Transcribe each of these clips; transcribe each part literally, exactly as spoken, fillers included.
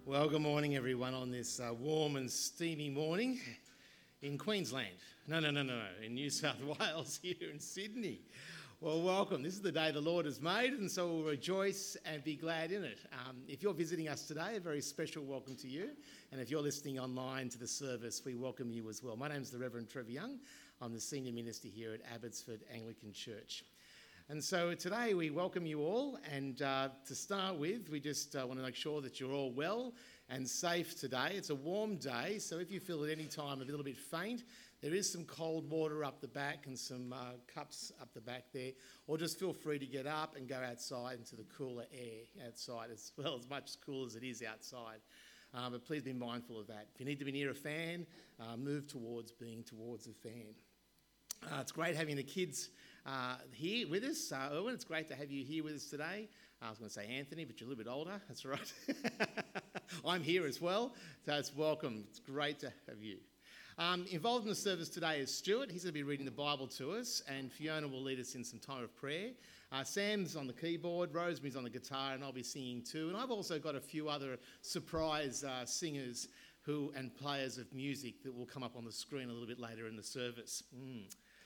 Well, good morning, everyone, on this uh, warm and steamy morning in Queensland. No, no, no, no, no, in New South Wales, here in Sydney. Well, welcome. This is the day the Lord has made, and so we'll rejoice and be glad in it. Um, if you're visiting us today, a very special welcome to you. And if you're listening online to the service, we welcome you as well. My name's the Reverend Trevor Young. I'm the senior minister here at Abbotsford Anglican Church. And so today we welcome you all, and uh, to start with, we just uh, want to make sure that you're all well and safe today. It's a warm day, so if you feel at any time a little bit faint, there is some cold water up the back and some uh, cups up the back there, or just feel free to get up and go outside into the cooler air outside as well, as much cool as it is outside. Uh, but please be mindful of that. If you need to be near a fan, uh, move towards being towards a fan. Uh, it's great having the kids uh, here with us. Uh, Erwin, it's great to have you here with us today. Uh, I was going to say Anthony, but you're a little bit older. That's right. I'm here as well, so it's welcome. It's great to have you. Um, involved in the service today is Stuart. He's going to be reading the Bible to us, and Fiona will lead us in some time of prayer. Uh, Sam's on the keyboard, Rosemary's on the guitar, and I'll be singing too. And I've also got a few other surprise uh, singers who and players of music that will come up on the screen a little bit later in the service. Mm.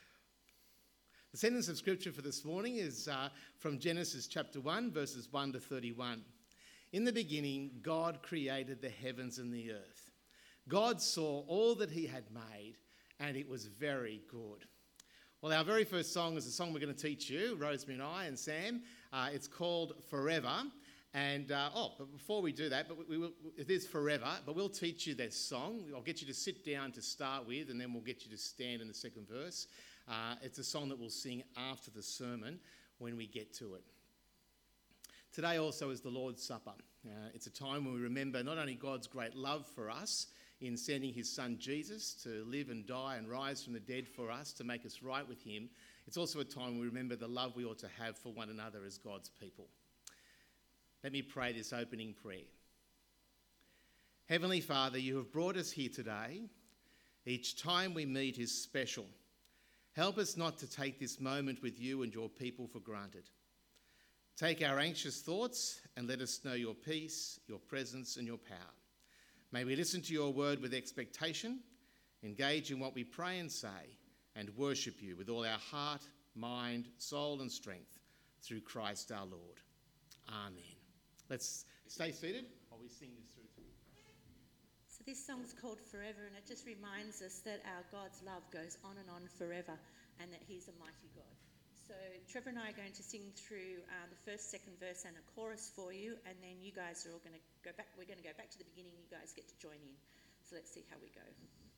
The sentence of scripture for this morning is uh, from Genesis chapter one, verses one to thirty-one. In the beginning, God created the heavens and the earth. God saw all that he had made, and it was very good. Well, our very first song is a song we're going to teach you, Rosemary and I and Sam. Uh, it's called Forever. And, uh, oh, but before we do that, but we will, it is Forever, but we'll teach you that song. I'll get you to sit down to start with, and then we'll get you to stand in the second verse. Uh, it's a song that we'll sing after the sermon when we get to it. Today also is the Lord's Supper. Uh, it's a time when we remember not only God's great love for us in sending his son Jesus to live and die and rise from the dead for us to make us right with him, it's also a time when we remember the love we ought to have for one another as God's people. Let me pray this opening prayer. Heavenly Father, you have brought us here today. Each time we meet is special. Help us not to take this moment with you and your people for granted. Take our anxious thoughts and let us know your peace, your presence and your power. May we listen to your word with expectation, engage in what we pray and say, and worship you with all our heart, mind, soul and strength through Christ our Lord. Amen. Let's stay seated while we sing this through. So this song's called Forever, and it just reminds us that our God's love goes on and on forever, and that he's a mighty God. So Trevor and I are going to sing through uh, the first, second verse and a chorus for you, and then you guys are all going to go back. We're going to go back to the beginning. You guys get to join in. So let's see how we go.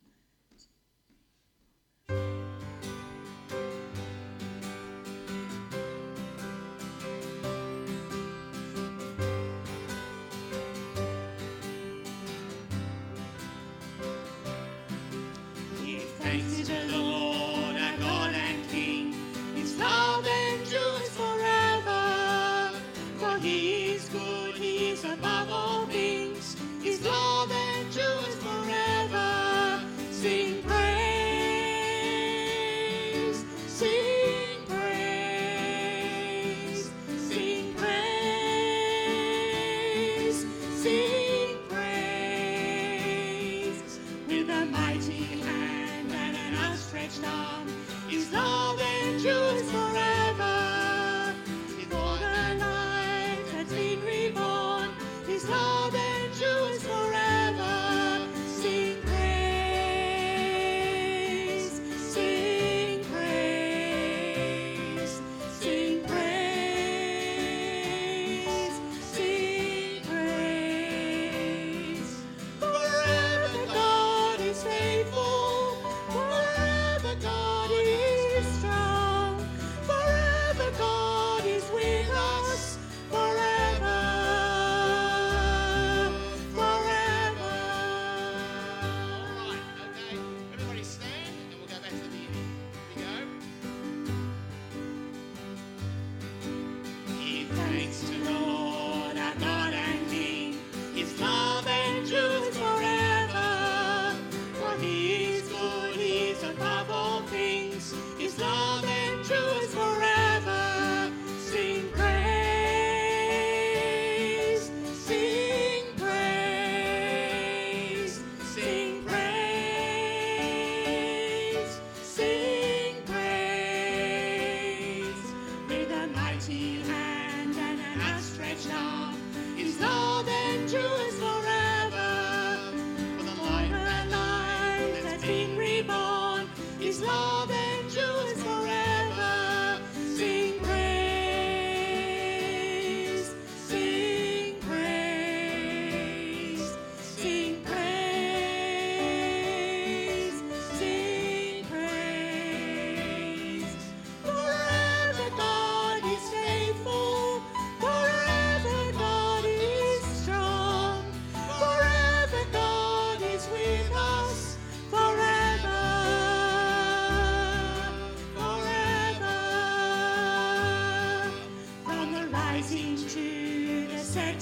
Above all things, his love endures forever. Sing praise, sing praise, sing praise, sing praise. With a mighty hand and an outstretched arm, his love endures forever. Before the night has been reborn, his love endures forever. Sing praise, sing praise, sing praise, sing praise. Forever God is faithful, forever God is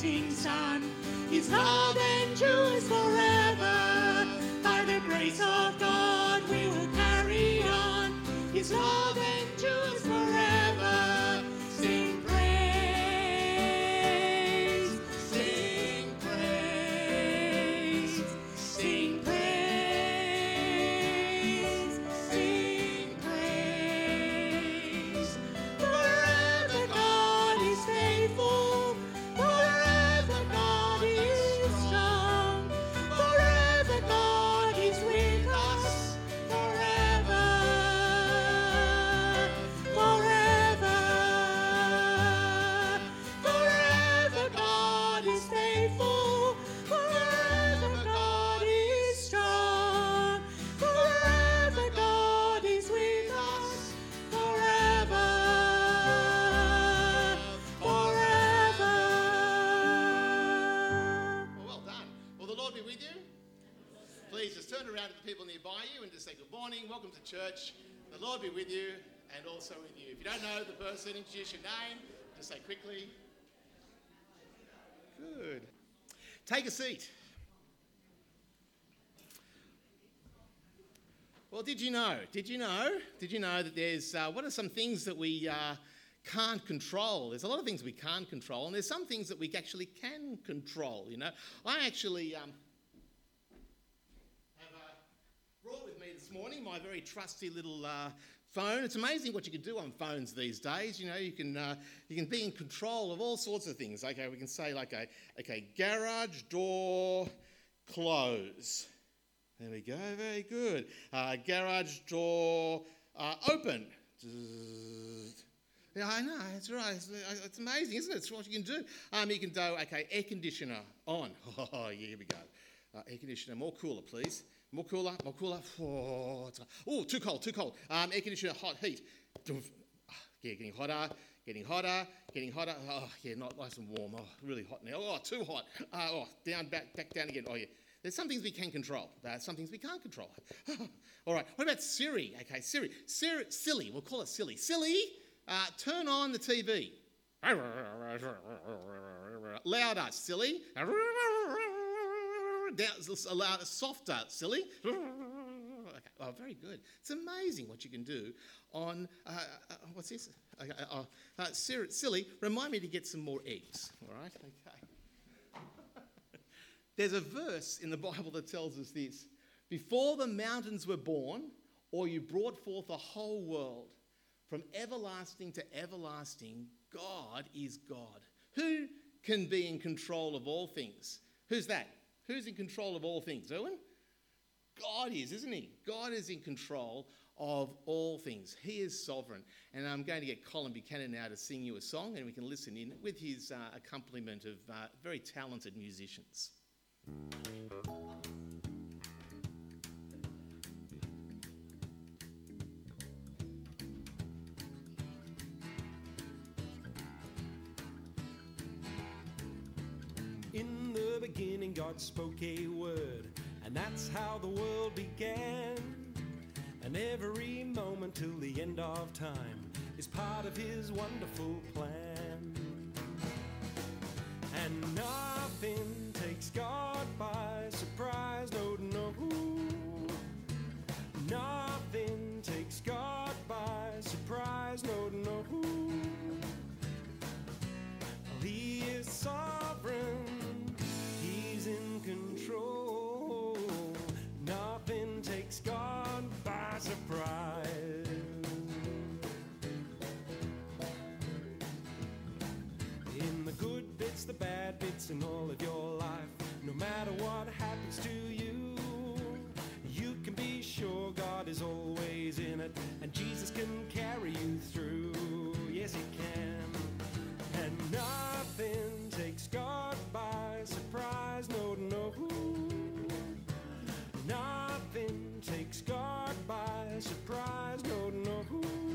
setting sun. His love endures forever. By the grace of God we will carry on. His love endures forever. Sing praise, sing praise, sing praise, sing praise. Forever God is faithful. Forever God is strong. Forever God is with us. Forever, forever, forever God is faithful. Forever God is strong. Forever God is with us. Forever, forever. Well, well done. Will the Lord be with you? Please just turn around to the people nearby you and just say good morning, welcome to church. The Lord be with you and also with you. If you don't know the person, introduce your name. Just say quickly. Good. Take a seat. Well, did you know? Did you know? Did you know that there's, uh, what are some things that we uh, can't control? There's a lot of things we can't control, and there's some things that we actually can control, you know. I actually um, have uh, brought with me this morning my very trusty little uh, phone. It's amazing what you can do on phones these days. You know, you can uh, you can be in control of all sorts of things. Okay, we can say like a okay, garage door close. There we go, very good. Uh, garage door uh, open. Yeah, I know, that's right. It's, it's amazing, isn't it? It's what you can do. Um, you can do, okay, air conditioner on. Oh, yeah, here we go. Uh, air conditioner, more cooler, please. More cooler, more cooler. Oh, it's, oh too cold, too cold. Um, air conditioner, hot heat. Yeah, getting hotter, getting hotter, getting hotter. Oh, yeah, not nice and warm. Oh, really hot now. Oh, too hot. Uh, oh, down, back, back down again. Oh, yeah. There's some things we can control. There's some things we can't control. All right, what about Siri? Okay, Siri. Siri, silly, we'll call it silly. Silly, uh, turn on the T V. Louder, silly. Down, louder, softer, silly. Okay, oh, very good. It's amazing what you can do on, uh, uh, what's this? Okay, uh, uh, Siri, silly, remind me to get some more eggs. All right, okay. There's a verse in the Bible that tells us this. Before the mountains were born, or you brought forth the whole world, from everlasting to everlasting, God is God. Who can be in control of all things? Who's that? Who's in control of all things? Owen? God is, isn't he? God is in control of all things. He is sovereign. And I'm going to get Colin Buchanan now to sing you a song, and we can listen in with his uh, accompaniment of uh, very talented musicians. In the beginning God spoke a word, and that's how the world began. And every moment till the end of time is part of his wonderful plan. And nothing takes God by surprise, no, no. Nothing takes God by surprise, no, no. He is sovereign, he's in control. Nothing takes God by surprise. In the good bits, the bad bits, in all of your life, no matter what happens to you, you can be sure God is always in it, and Jesus can carry you through. Yes, he can. And nothing takes God by surprise, no, no. Nothing takes God by surprise, no, no.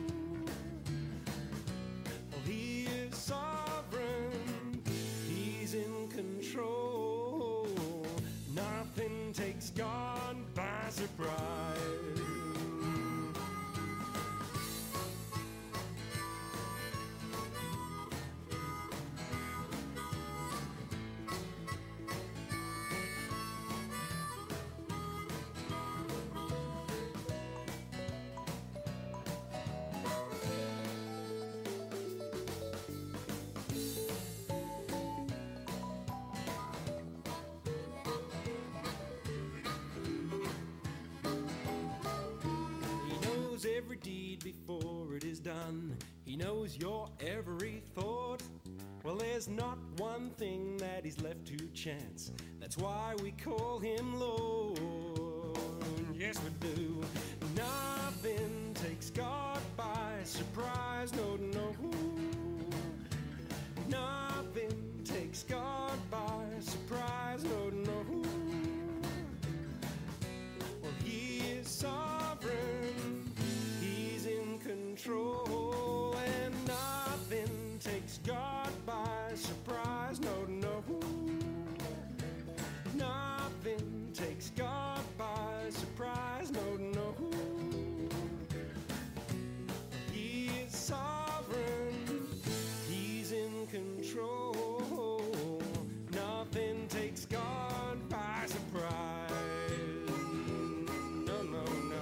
Oh, he is sovereign, he's in control. Nothing takes God by surprise. knows every deed before it is done. He knows your every thought. Well, there's not one thing that he's left to chance. That's why we call him Lord. Yes, we do. Nothing takes God by surprise. No, no. Nothing takes God by surprise. No, no. Well, he is sovereign. He's in control. And nothing takes God by surprise. No, no. Nothing takes God by surprise. No, no. He is sovereign. He's in control. Nothing takes God by surprise. No, no, no.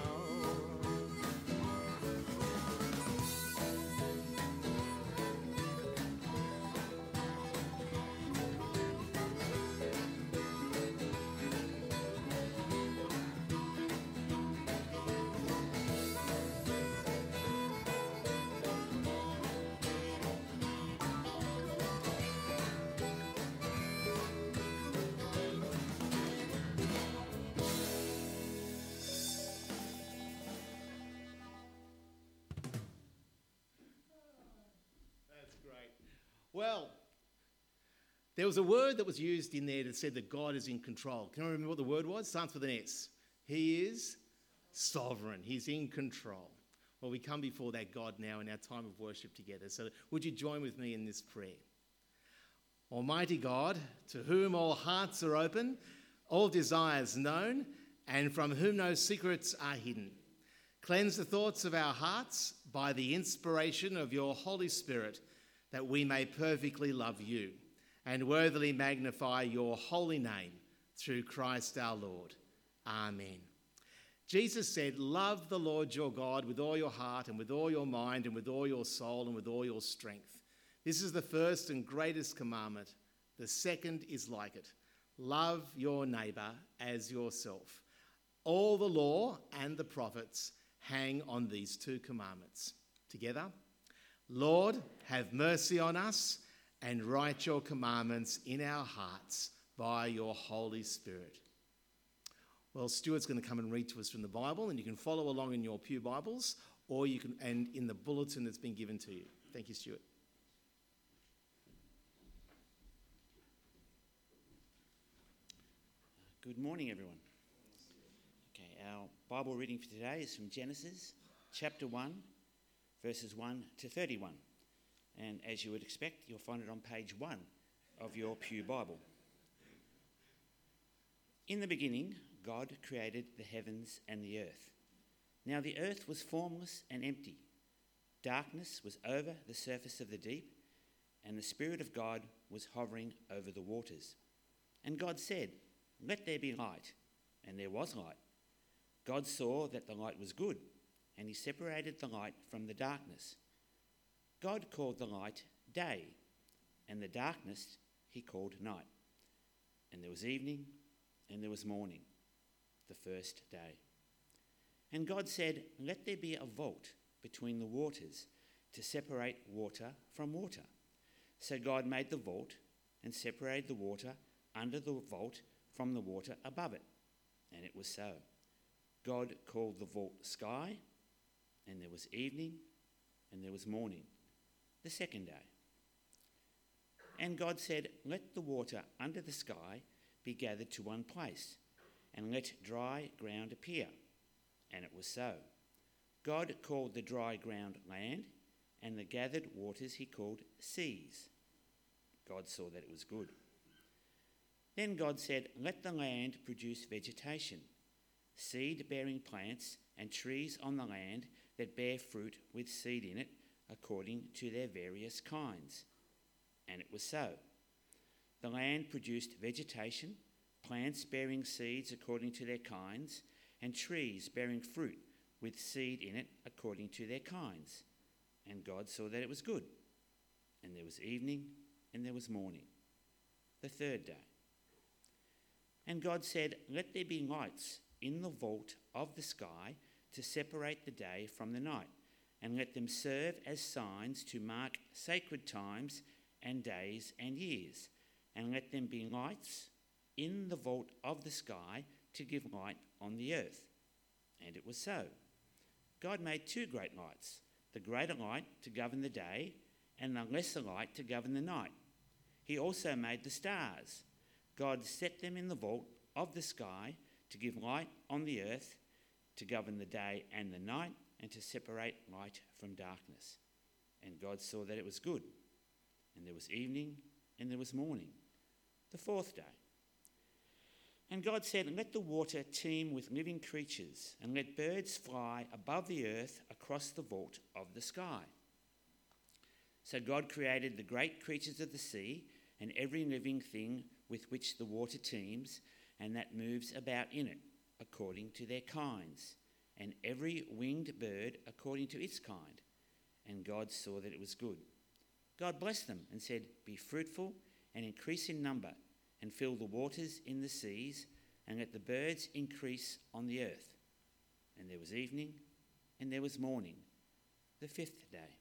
That's great. Well, there was a word that was used in there that said that God is in control. Can I remember what the word was? Starts with an S. He is sovereign. He's in control. Well, we come before that God now in our time of worship together. So would you join with me in this prayer? Almighty God, to whom all hearts are open, all desires known, and from whom no secrets are hidden, cleanse the thoughts of our hearts by the inspiration of your Holy Spirit, that we may perfectly love you and worthily magnify your holy name through Christ our Lord. Amen. Jesus said, love the Lord your God with all your heart and with all your mind and with all your soul and with all your strength. This is the first and greatest commandment. The second is like it. Love your neighbour as yourself. All the law and the prophets hang on these two commandments. Together, Lord, have mercy on us and write your commandments in our hearts by your Holy Spirit. Well, Stuart's going to come and read to us from the Bible, and you can follow along in your pew Bibles, or you can, and in the bulletin that's been given to you. Thank you, Stuart. Good morning, everyone. Okay, our Bible reading for today is from Genesis chapter one, verses one to thirty-one. And as you would expect, you'll find it on page one of your pew Bible. In the beginning, God created the heavens and the earth. Now the earth was formless and empty. Darkness was over the surface of the deep, and the Spirit of God was hovering over the waters. And God said, let there be light. And there was light. God saw that the light was good, and he separated the light from the darkness. God called the light day, and the darkness he called night. And there was evening, and there was morning, the first day. And God said, let there be a vault between the waters to separate water from water. So God made the vault and separated the water under the vault from the water above it. And it was so. God called the vault sky, and there was evening, and there was morning, the second day. And God said, let the water under the sky be gathered to one place, and let dry ground appear. And it was so. God called the dry ground land, and the gathered waters he called seas. God saw that it was good. Then God said, let the land produce vegetation, seed-bearing plants and trees on the land that bear fruit with seed in it, according to their various kinds. And it was so. The land produced vegetation, plants bearing seeds according to their kinds, and trees bearing fruit with seed in it according to their kinds. And God saw that it was good. And there was evening, and there was morning, the third day. And God said, let there be lights in the vault of the sky to separate the day from the night, and let them serve as signs to mark sacred times and days and years, and let them be lights in the vault of the sky to give light on the earth. And it was so. God made two great lights, the greater light to govern the day, and the lesser light to govern the night. He also made the stars. God set them in the vault of the sky to give light on the earth, to govern the day and the night, and to separate light from darkness. And God saw that it was good. And there was evening, and there was morning, the fourth day. And God said, let the water teem with living creatures, and let birds fly above the earth across the vault of the sky. So God created the great creatures of the sea, and every living thing with which the water teems, and that moves about in it, according to their kinds, and every winged bird according to its kind. And God saw that it was good. God blessed them and said, be fruitful and increase in number, and fill the waters in the seas, and let the birds increase on the earth. And there was evening, and there was morning, the fifth day.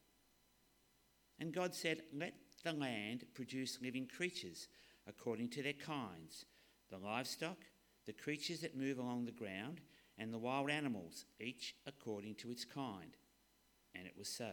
And God said, let the land produce living creatures according to their kinds, the livestock, the creatures that move along the ground, and the wild animals, each according to its kind. And it was so.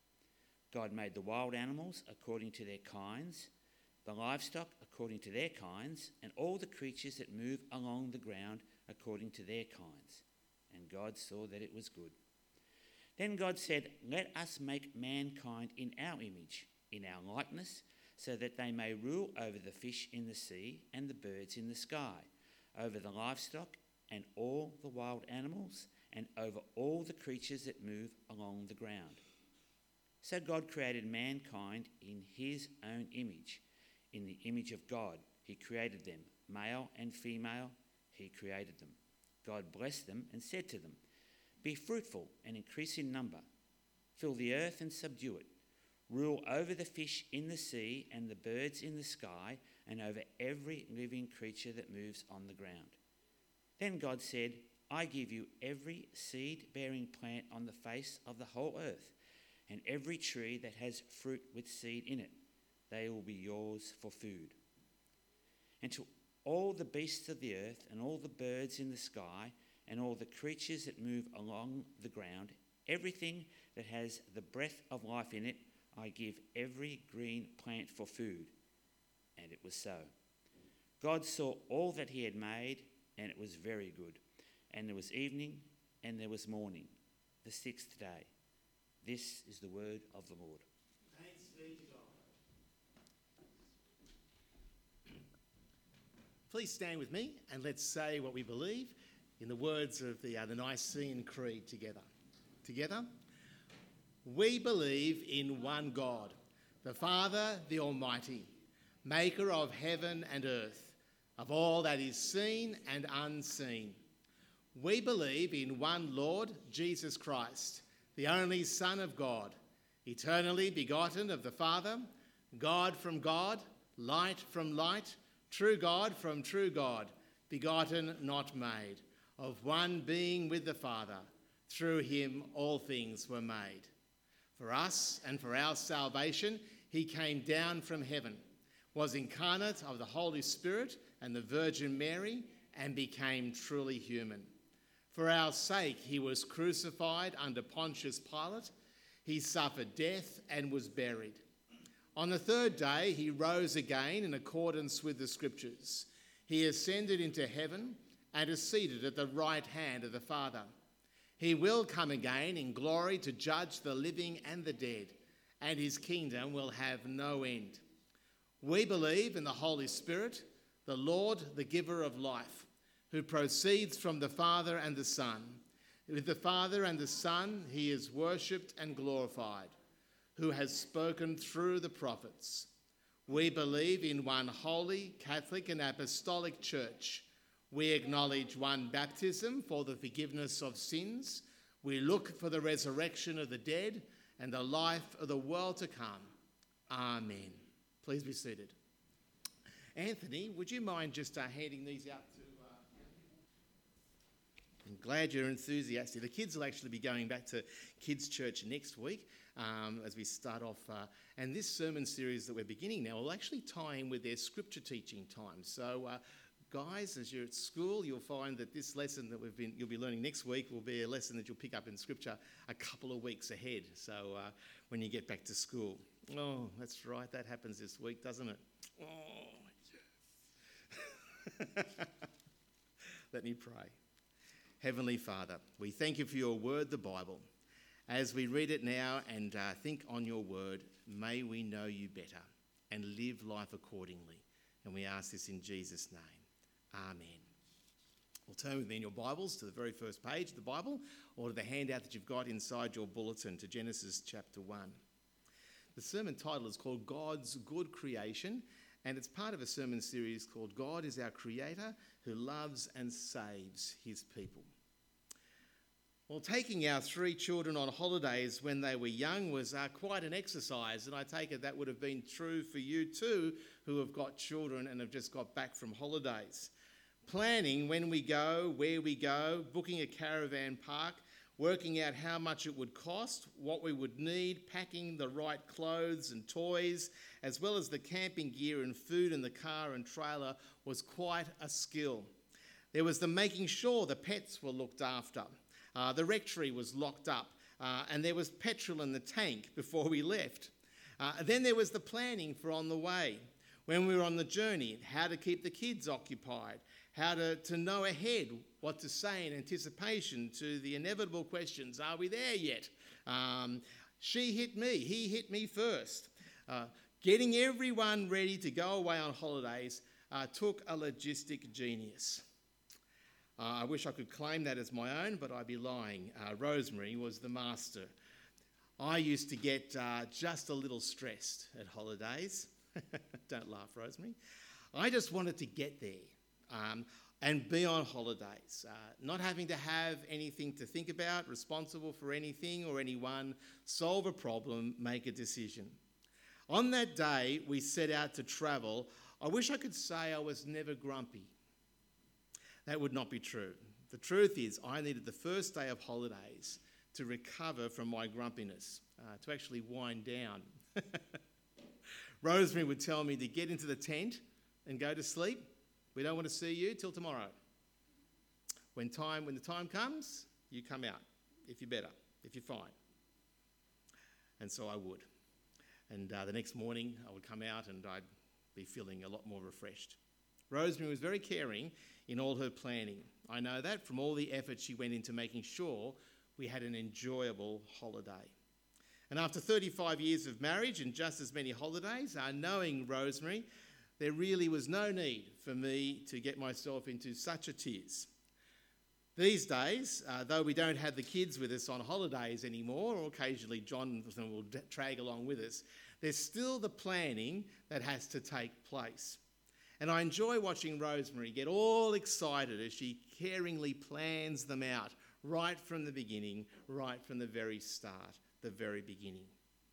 God made the wild animals according to their kinds, the livestock according to their kinds, and all the creatures that move along the ground according to their kinds. And God saw that it was good. Then God said, let us make mankind in our image, in our likeness, so that they may rule over the fish in the sea and the birds in the sky, over the livestock and all the wild animals, and over all the creatures that move along the ground. So God created mankind in his own image. In the image of God, he created them, male and female, he created them. God blessed them and said to them, be fruitful and increase in number. Fill the earth and subdue it. Rule over the fish in the sea and the birds in the sky, and over every living creature that moves on the ground. Then God said, I give you every seed-bearing plant on the face of the whole earth, and every tree that has fruit with seed in it. They will be yours for food. And to all the beasts of the earth, and all the birds in the sky, and all the creatures that move along the ground, everything that has the breath of life in it, I give every green plant for food. And it was so. God saw all that he had made, and it was very good. And there was evening, and there was morning, the sixth day. This is the word of the Lord. Thanks be to God. Please stand with me and let's say what we believe in the words of the, uh, the Nicene Creed together. Together. We believe in one God, the Father, the Almighty, maker of heaven and earth, of all that is seen and unseen. We believe in one Lord, Jesus Christ, the only Son of God, eternally begotten of the Father, God from God, light from light, true God from true God, begotten, not made, of one being with the Father. Through him all things were made. For us and for our salvation, he came down from heaven, was incarnate of the Holy Spirit and the Virgin Mary, and became truly human. For our sake, he was crucified under Pontius Pilate. He suffered death and was buried. On the third day, he rose again in accordance with the Scriptures. He ascended into heaven and is seated at the right hand of the Father. He will come again in glory to judge the living and the dead, and his kingdom will have no end. We believe in the Holy Spirit, the Lord, the giver of life, who proceeds from the Father and the Son. With the Father and the Son, he is worshipped and glorified, who has spoken through the prophets. We believe in one holy, Catholic and Apostolic Church. We acknowledge one baptism for the forgiveness of sins. We look for the resurrection of the dead and the life of the world to come. Amen. Please be seated. Anthony, would you mind just uh, handing these out to... Uh... glad you're enthusiastic. The kids will actually be going back to kids' church next week um, as we start off. Uh, and this sermon series that we're beginning now will actually tie in with their scripture teaching time. So, uh, guys, as you're at school, you'll find that this lesson that we've been you'll be learning next week will be a lesson that you'll pick up in scripture a couple of weeks ahead. So, uh, when you get back to school, oh, that's right, that happens this week, doesn't it? Oh, yes. Let me pray. Heavenly Father, we thank you for your word, the Bible. As we read it now and uh, think on your word, may we know you better and live life accordingly. And we ask this in Jesus' name. Amen. Well, turn with me in your Bibles to the very first page of the Bible or to the handout that you've got inside your bulletin to Genesis chapter one. The sermon title is called God's Good Creation, and it's part of a sermon series called God is Our Creator Who Loves and Saves His People. Well, taking our three children on holidays when they were young was uh, quite an exercise, and I take it that would have been true for you too, who have got children and have just got back from holidays. Planning when we go, where we go, booking a caravan park, working out how much it would cost, what we would need, packing the right clothes and toys, as well as the camping gear and food in the car and trailer was quite a skill. There was the making sure the pets were looked after. Uh, the rectory was locked up uh, and there was petrol in the tank before we left. Uh, then there was the planning for on the way. When we were on the journey, how to keep the kids occupied, how to, to know ahead what to say in anticipation to the inevitable questions, are we there yet? Um, she hit me, he hit me first. Uh, getting everyone ready to go away on holidays uh, took a logistic genius. Uh, I wish I could claim that as my own, but I'd be lying. Uh, Rosemary was the master. I used to get uh, just a little stressed at holidays. Don't laugh, Rosemary. I just wanted to get there um, and be on holidays, uh, not having to have anything to think about, responsible for anything or anyone, solve a problem, make a decision. On that day we set out to travel, I wish I could say I was never grumpy. That would not be true. The truth is I needed the first day of holidays to recover from my grumpiness, uh, to actually wind down. Rosemary would tell me to get into the tent and go to sleep. We don't want to see you till tomorrow. When time, when the time comes, you come out, if you're better, if you're fine. And so I would. And uh, the next morning I would come out and I'd be feeling a lot more refreshed. Rosemary was very caring in all her planning. I know that from all the effort she went into making sure we had an enjoyable holiday. And after thirty-five years of marriage and just as many holidays, uh, knowing Rosemary, there really was no need for me to get myself into such a tears. These days, uh, though we don't have the kids with us on holidays anymore, or occasionally Jonathan will d- drag along with us, there's still the planning that has to take place. And I enjoy watching Rosemary get all excited as she caringly plans them out right from the beginning, right from the very start, the very beginning.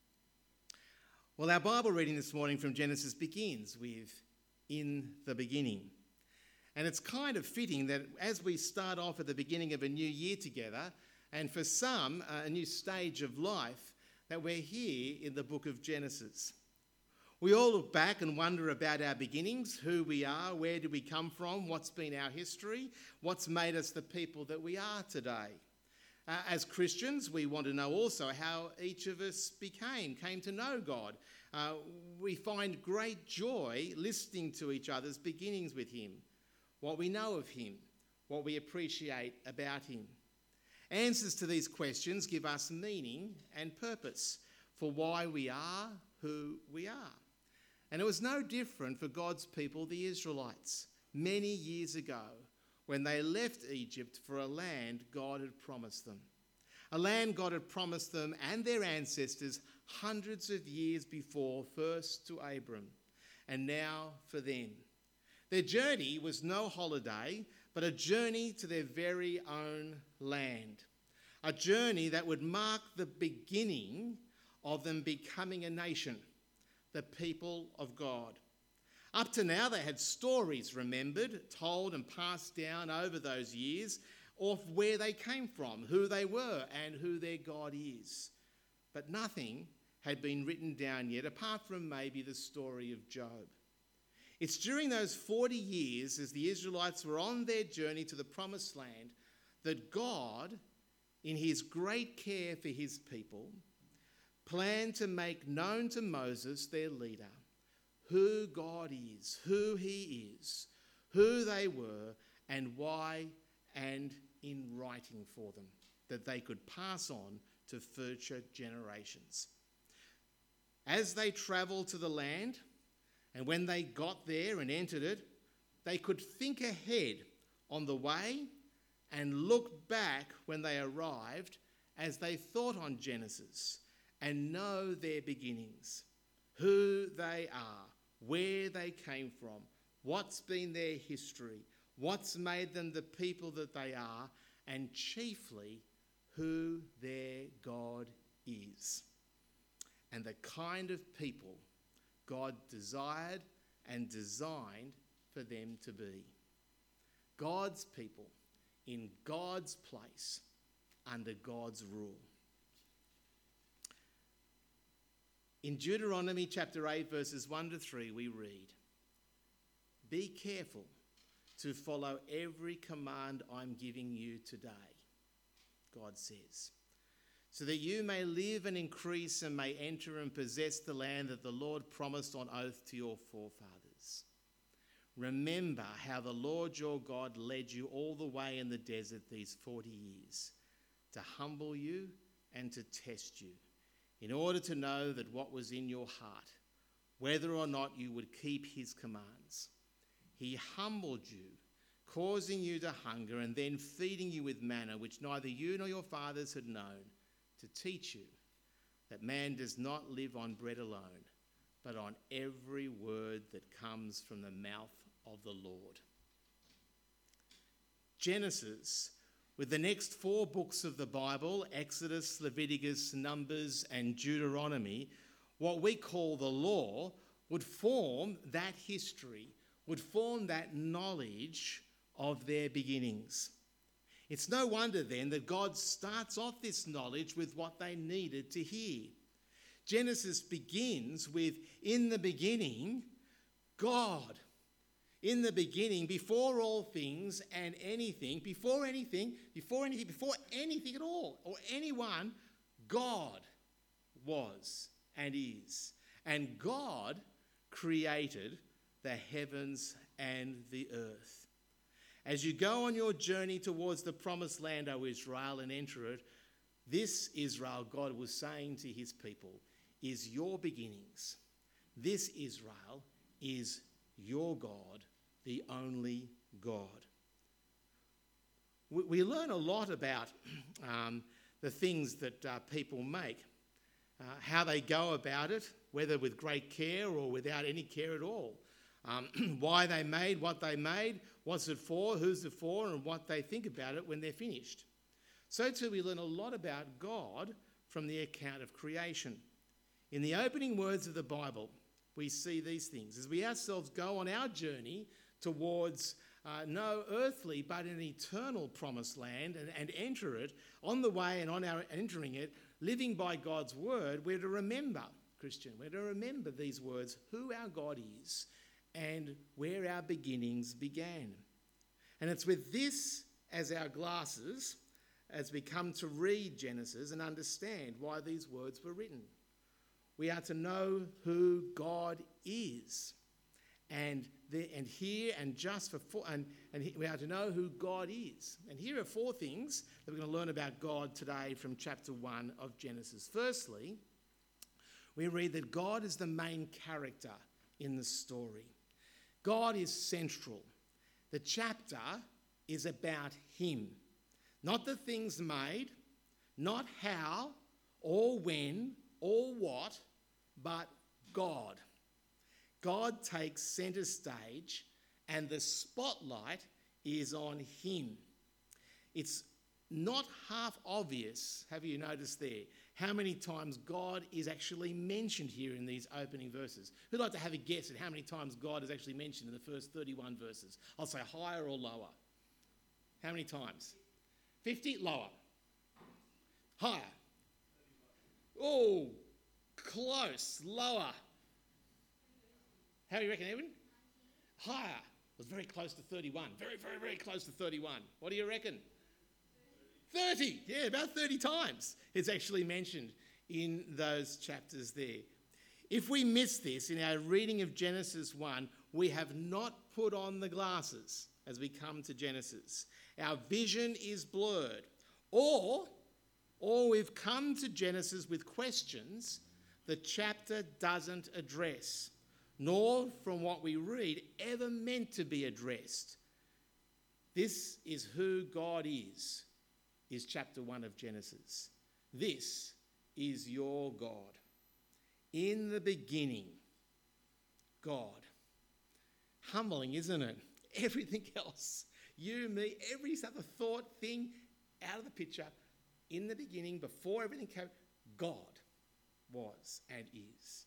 Well, our Bible reading this morning from Genesis begins with, in the beginning. And it's kind of fitting that as we start off at the beginning of a new year together, and for some, uh, a new stage of life, that we're here in the book of Genesis. We all look back and wonder about our beginnings, who we are, where did we come from, what's been our history, what's made us the people that we are today. Uh, as Christians, we want to know also how each of us became, came to know God. Uh, we find great joy listening to each other's beginnings with Him, what we know of Him, what we appreciate about Him. Answers to these questions give us meaning and purpose for why we are who we are. And it was no different for God's people, the Israelites, many years ago when they left Egypt for a land God had promised them. A land God had promised them and their ancestors hundreds of years before, first to Abram, and now for them. Their journey was no holiday, but a journey to their very own land. A journey that would mark the beginning of them becoming a nation, the people of God. Up to now, they had stories remembered, told and passed down over those years, of where they came from, who they were, and who their God is. But nothing had been written down yet, apart from maybe the story of Job. It's during those forty years, as the Israelites were on their journey to the promised land, that God, in his great care for his people, planned to make known to Moses, their leader, who God is, who he is, who they were, and why, and in writing for them, that they could pass on to future generations. As they travelled to the land, and when they got there and entered it, they could think ahead on the way and look back when they arrived as they thought on Genesis and know their beginnings, who they are, where they came from, what's been their history, what's made them the people that they are, and chiefly who their God is, and the kind of people God desired and designed for them to be. God's people in God's place under God's rule. In Deuteronomy chapter eight, verses one to three, we read, "Be careful to follow every command I'm giving you today," God says, "so that you may live and increase and may enter and possess the land that the Lord promised on oath to your forefathers. Remember how the Lord your God led you all the way in the desert these forty years, to humble you and to test you, in order to know that what was in your heart, whether or not you would keep his commands. He humbled you, causing you to hunger, and then feeding you with manna, which neither you nor your fathers had known, to teach you that man does not live on bread alone, but on every word that comes from the mouth of the Lord." Genesis, with the next four books of the Bible, Exodus, Leviticus, Numbers, and Deuteronomy, what we call the law, would form that history, would form that knowledge of their beginnings. It's no wonder then that God starts off this knowledge with what they needed to hear. Genesis begins with, "In the beginning, God." In the beginning, before all things and anything, before anything, before anything, before anything at all, or anyone, God was and is. And God created the heavens and the earth. As you go on your journey towards the promised land, O Israel, and enter it, this Israel, God was saying to his people, is your beginnings. This Israel is your God, the only God. We, we learn a lot about um, the things that uh, people make, uh, how they go about it, whether with great care or without any care at all. Um, why they made what they made, what's it for, who's it for, and what they think about it when they're finished. So too we learn a lot about God from the account of creation. In the opening words of the Bible, we see these things. As we ourselves go on our journey towards uh, no earthly but an eternal promised land and, and enter it, on the way and on our entering it, living by God's word, we're to remember, Christian, we're to remember these words, who our God is and where our beginnings began. And it's with this as our glasses as we come to read Genesis and understand why these words were written. We are to know who God is, and the, and here and just for four, and, and he, we are to know who God is. And here are four things that we're going to learn about God today from chapter one of Genesis. Firstly, we read that God is the main character in the story. God is central. The chapter is about him, not the things made, not how or when or what, but God. God takes centre stage and the spotlight is on him. It's not half obvious, have you noticed there, how many times God is actually mentioned here in these opening verses. Who'd like to have a guess at how many times God is actually mentioned in the first thirty-one verses? I'll say higher or lower. How many times? fifty, lower. Higher. Oh, close, lower. How do you reckon, Edwin? Higher. It was very close to thirty-one. Very, very, very close to thirty-one. What do you reckon? thirty. Yeah, about thirty times it's actually mentioned in those chapters there. If we miss this in our reading of Genesis one, we have not put on the glasses as we come to Genesis. Our vision is blurred. Or, or we've come to Genesis with questions the chapter doesn't address, nor, from what we read, ever meant to be addressed. This is who God is, is chapter one of Genesis. This is your God. In the beginning, God. Humbling, isn't it? Everything else, you, me, every other thought, thing, out of the picture. In the beginning, before everything came, God was and is.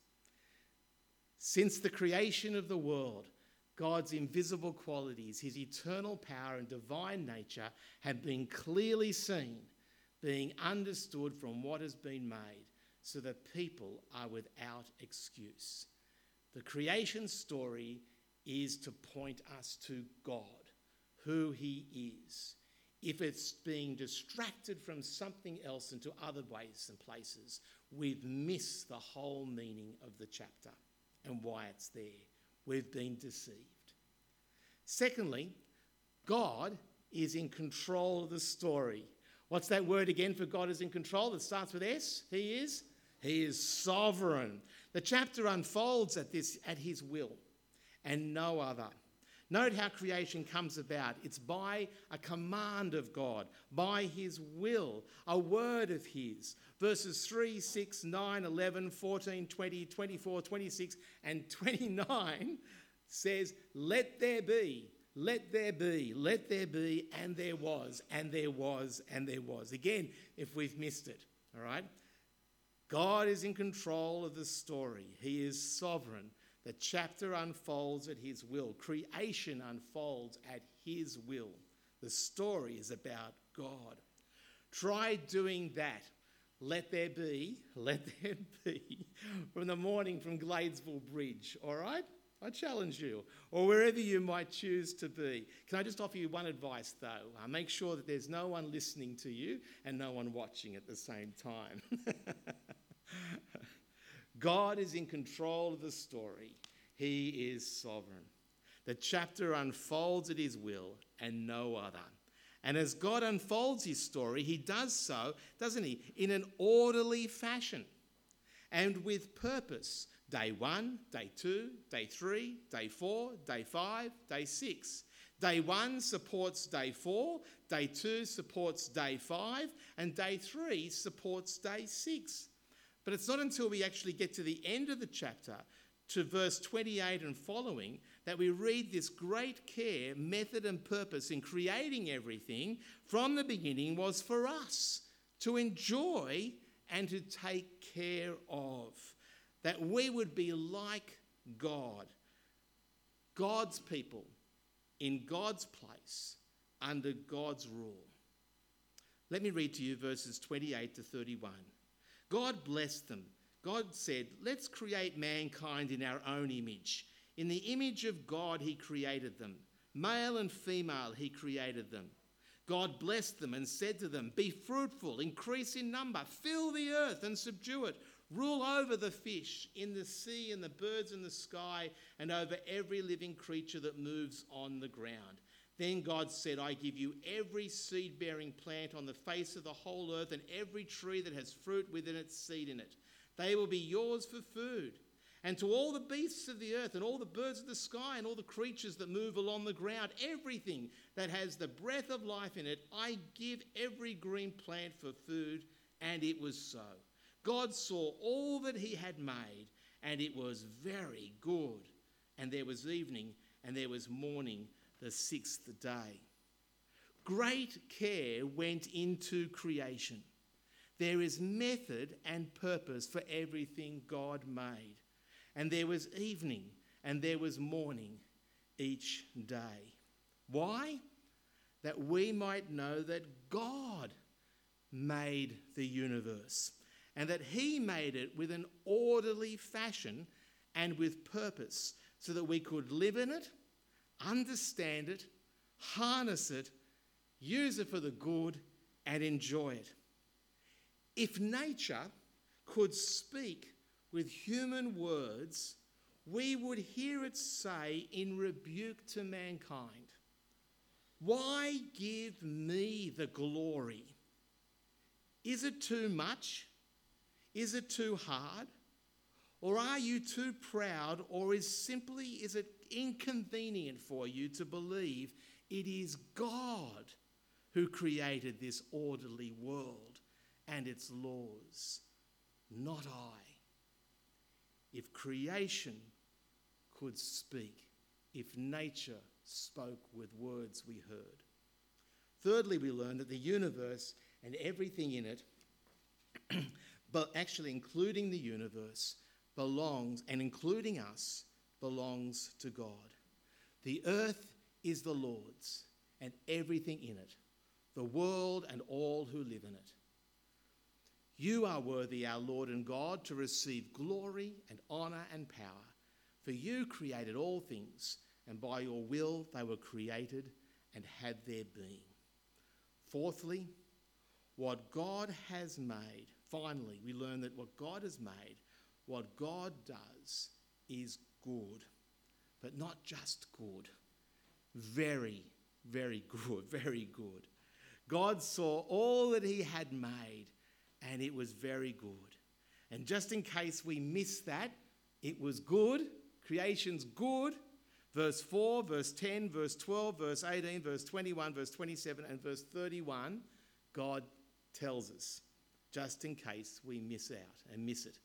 Since the creation of the world, God's invisible qualities, his eternal power and divine nature have been clearly seen, being understood from what has been made, so that people are without excuse. The creation story is to point us to God, who he is. If it's being distracted from something else into other ways and places, we've missed the whole meaning of the chapter and why it's there. We've been deceived. Secondly, God is in control of the story. What's that word again for God is in control? It starts with S. He is? He is sovereign. The chapter unfolds at this at his will and no other. Note how creation comes about. It's by a command of God, by his will, a word of his. Verses three, six, nine, eleven, fourteen, twenty, twenty-four, twenty-six, and twenty-nine says, let there be, let there be, let there be, and there was, and there was, and there was. Again, if we've missed it, all right? God is in control of the story. He is sovereign. The chapter unfolds at his will. Creation unfolds at his will. The story is about God. Try doing that. Let there be, let there be, from the morning from Gladesville Bridge, all right? I challenge you, or wherever you might choose to be. Can I just offer you one advice, though? Uh, make sure that there's no one listening to you and no one watching at the same time. God is in control of the story. He is sovereign. The chapter unfolds at his will and no other. And as God unfolds his story, he does so, doesn't he, in an orderly fashion and with purpose. Day one, day two, day three, day four, day five, day six. Day one supports day four, day two supports day five, and day three supports day six. But it's not until we actually get to the end of the chapter, to verse twenty-eight and following, that we read this great care, method and purpose in creating everything from the beginning was for us to enjoy and to take care of. That we would be like God, God's people, in God's place, under God's rule. Let me read to you verses twenty-eight to thirty-one. God blessed them. God said, let's create mankind in our own image. In the image of God he created them. Male and female he created them. God blessed them and said to them, be fruitful, increase in number, fill the earth and subdue it. Rule over the fish in the sea and the birds in the sky and over every living creature that moves on the ground. Then God said, I give you every seed-bearing plant on the face of the whole earth and every tree that has fruit within its seed in it. They will be yours for food. And to all the beasts of the earth and all the birds of the sky and all the creatures that move along the ground, everything that has the breath of life in it, I give every green plant for food. And it was so. God saw all that he had made, and it was very good. And there was evening, and there was morning, the sixth day. Great care went into creation. There is method and purpose for everything God made. And there was evening, and there was morning each day. Why? That we might know that God made the universe and that he made it with an orderly fashion and with purpose so that we could live in it, understand it, harness it, use it for the good and enjoy it. If nature could speak with human words, we would hear it say in rebuke to mankind, "Why give me the glory? Is it too much? Is it too hard? Or are you too proud? Or is simply, is it inconvenient for you to believe it is God who created this orderly world and its laws, not I?" If creation could speak, if nature spoke with words we heard. Thirdly, we learn that the universe and everything in it, but actually including the universe, belongs, and including us, belongs to God. The earth is the Lord's and everything in it, the world and all who live in it. You are worthy, our Lord and God, to receive glory and honour and power, for you created all things, and by your will they were created and had their being. Fourthly, what God has made, finally, we learn that what God has made, what God does is good, but not just good, very, very good, very good. God saw all that he had made, and it was very good. And just in case we miss that, it was good. Creation's good. Verse four, verse ten, verse twelve, verse eighteen, verse twenty-one, verse twenty-seven, and verse thirty-one, God tells us, just in case we miss out and miss it.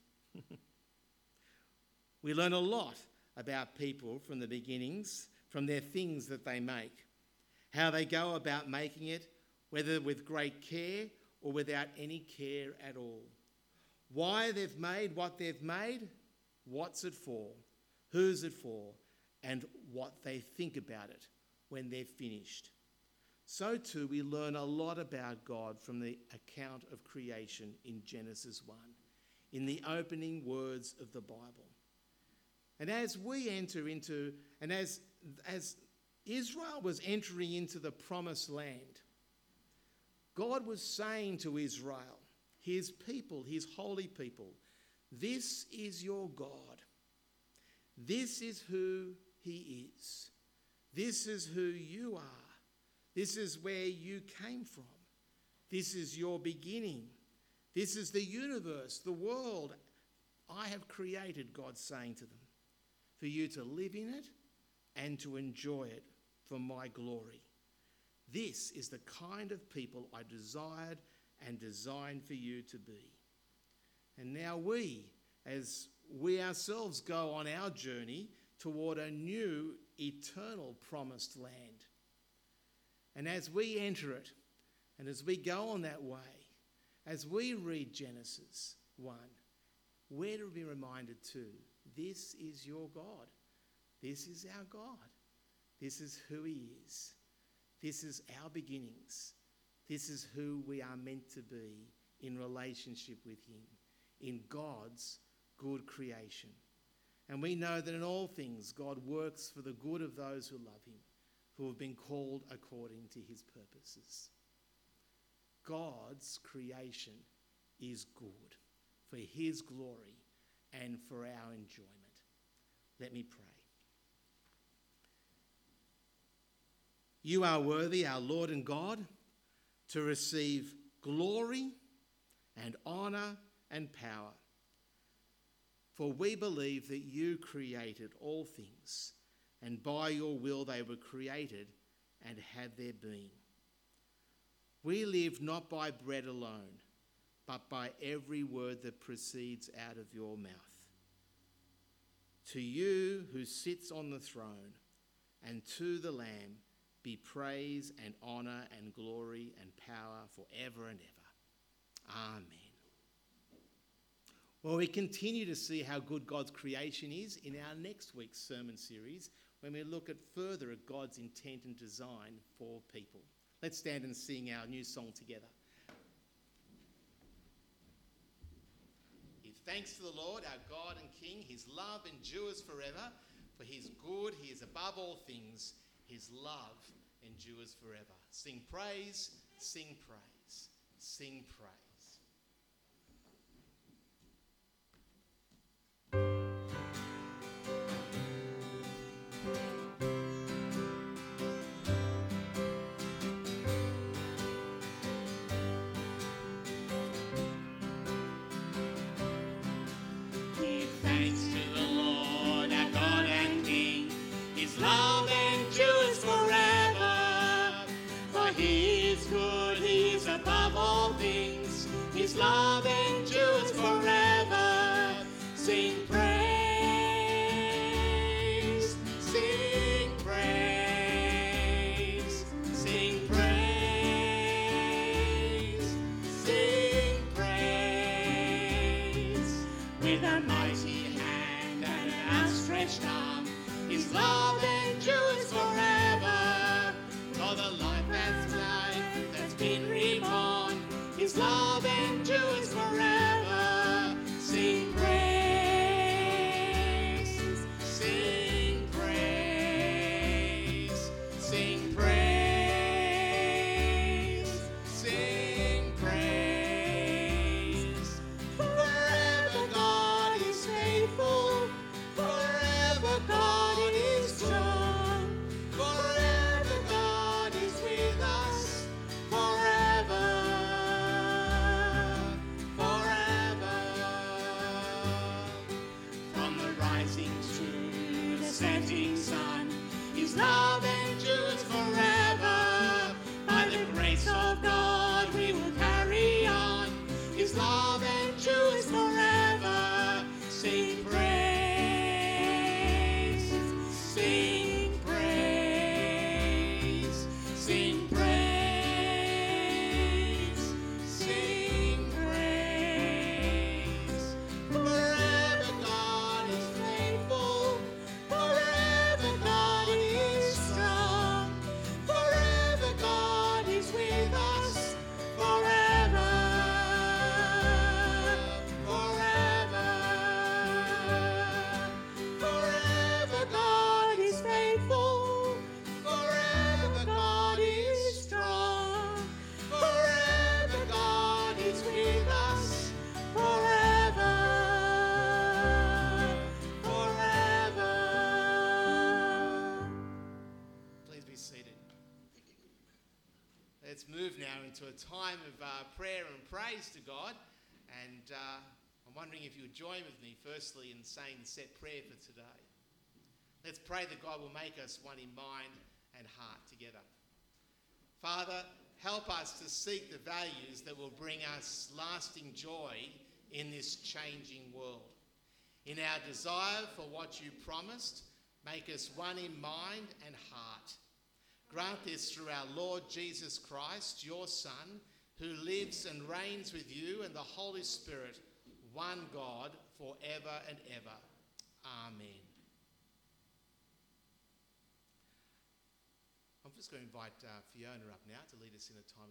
We learn a lot about people from the beginnings, from their things that they make, how they go about making it, whether with great care or without any care at all. Why they've made what they've made, what's it for, who's it for, and what they think about it when they're finished. So too we learn a lot about God from the account of creation in Genesis one, in the opening words of the Bible. And as we enter into, and as, as Israel was entering into the promised land, God was saying to Israel, his people, his holy people, this is your God. This is who he is. This is who you are. This is where you came from. This is your beginning. This is the universe, the world I have created, God's saying to them, for you to live in it and to enjoy it for my glory. This is the kind of people I desired and designed for you to be. And now we, as we ourselves go on our journey toward a new eternal promised land. And as we enter it, and as we go on that way, as we read Genesis one, we're to be reminded too, this is your God. This is our God. This is who he is. This is our beginnings. This is who we are meant to be in relationship with him, in God's good creation. And we know that in all things God works for the good of those who love him, who have been called according to his purposes. God's creation is good for his glory and for our enjoyment. Let me pray. You are worthy, our Lord and God, to receive glory and honour and power. For we believe that you created all things, and by your will they were created and had their being. We live not by bread alone, but by every word that proceeds out of your mouth. To you who sits on the throne, and to the Lamb, be praise and honour and glory and power forever and ever. Amen. Well, we continue to see how good God's creation is in our next week's sermon series when we look at further at God's intent and design for people. Let's stand and sing our new song together. Give thanks to the Lord, our God and King. His love endures forever. For he is good, he is above all things. His love endures forever. Sing praise, sing praise, sing praise. Give thanks to the Lord, our God and King. His love endures forever. For he is good, he is above all things. His love endures forever. Sing praise, sing praise, sing praise, sing praise. With a mighty hand and an outstretched arm, his love endures forever. For the life that's life that's been reborn, his love endures forever. Sing praise, sing praise, sing praise, sing praise. Forever God is faithful, forever God is strong, forever God is with us, forever, forever. From the rising to the setting sun, his love endures forever. By the grace of God we will carry on, his love endures forever. Sing praise, sing praise, sing praise, sing praise. Forever God is faithful, forever God is strong, forever God is with us, forever, forever, forever God is faithful, forever God is strong, forever God is with us, forever, forever. Please be seated. Let's move now into a time of uh, prayer and praise to God. And uh, I'm wondering if you would join with me firstly in saying the set prayer for today. Let's pray that God will make us one in mind and heart together. Father, help us to seek the values that will bring us lasting joy in this changing world. In our desire for what you promised, make us one in mind and heart. Grant this through our Lord Jesus Christ, your Son, who lives and reigns with you and the Holy Spirit, one God, forever and ever. Amen. I'm just going to invite uh, Fiona up now to lead us in a time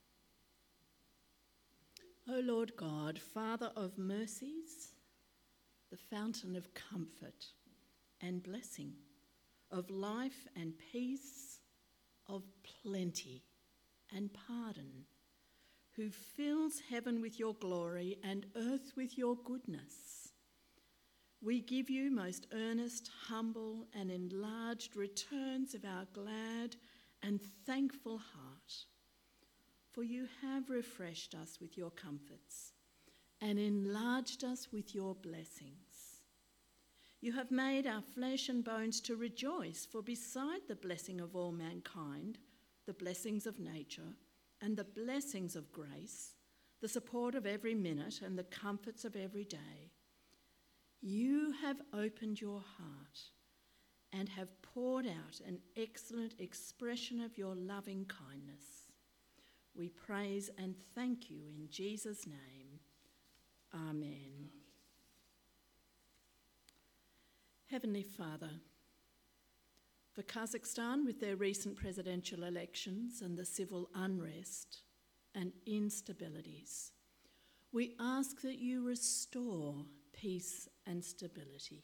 of prayer. O Lord God, Father of mercies, the fountain of comfort and blessing, of life and peace, of plenty and pardon, who fills heaven with your glory and earth with your goodness, we give you most earnest, humble and enlarged returns of our glad and thankful heart. For you have refreshed us with your comforts and enlarged us with your blessings. You have made our flesh and bones to rejoice, for beside the blessing of all mankind, the blessings of nature and the blessings of grace, the support of every minute and the comforts of every day, you have opened your heart and have poured out an excellent expression of your loving kindness. We praise and thank you in Jesus' name. Amen. Heavenly Father, For Kazakhstan, with their recent presidential elections and the civil unrest and instabilities, we ask that you restore peace and stability.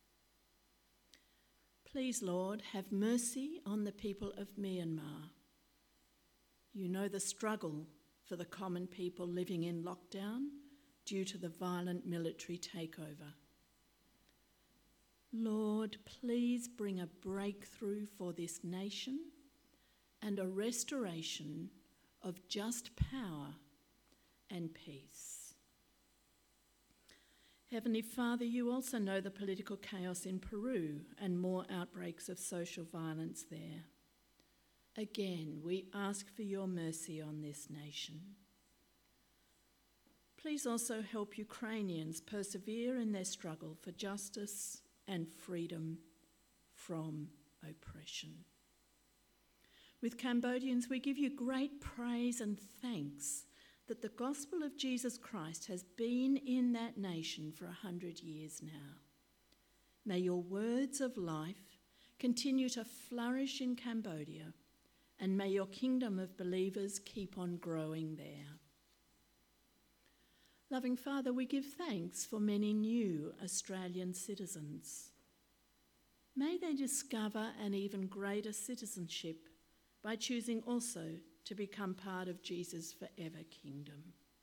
Please, Lord, have mercy on the people of Myanmar. You know the struggle for the common people living in lockdown due to the violent military takeover. Lord, please bring a breakthrough for this nation and a restoration of just power and peace. Heavenly Father, you also know the political chaos in Peru and more outbreaks of social violence there. Again, we ask for your mercy on this nation. Please also help Ukrainians persevere in their struggle for justice and freedom from oppression. With Cambodians, we give you great praise and thanks that the gospel of Jesus Christ has been in that nation for a hundred years now. May your words of life continue to flourish in Cambodia, and may your kingdom of believers keep on growing there. Loving Father, we give thanks for many new Australian citizens. May they discover an even greater citizenship by choosing also to become part of Jesus' forever kingdom.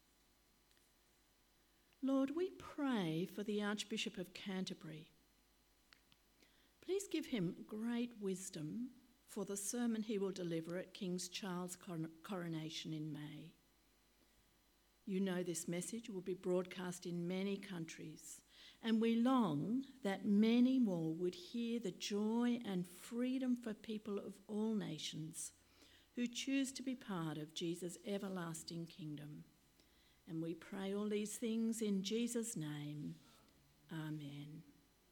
Lord, we pray for the Archbishop of Canterbury. Please give him great wisdom for the sermon he will deliver at King Charles' coronation in May. You know this message will be broadcast in many countries, and we long that many more would hear the joy and freedom for people of all nations who choose to be part of Jesus' everlasting kingdom. And we pray all these things in Jesus' name. Amen.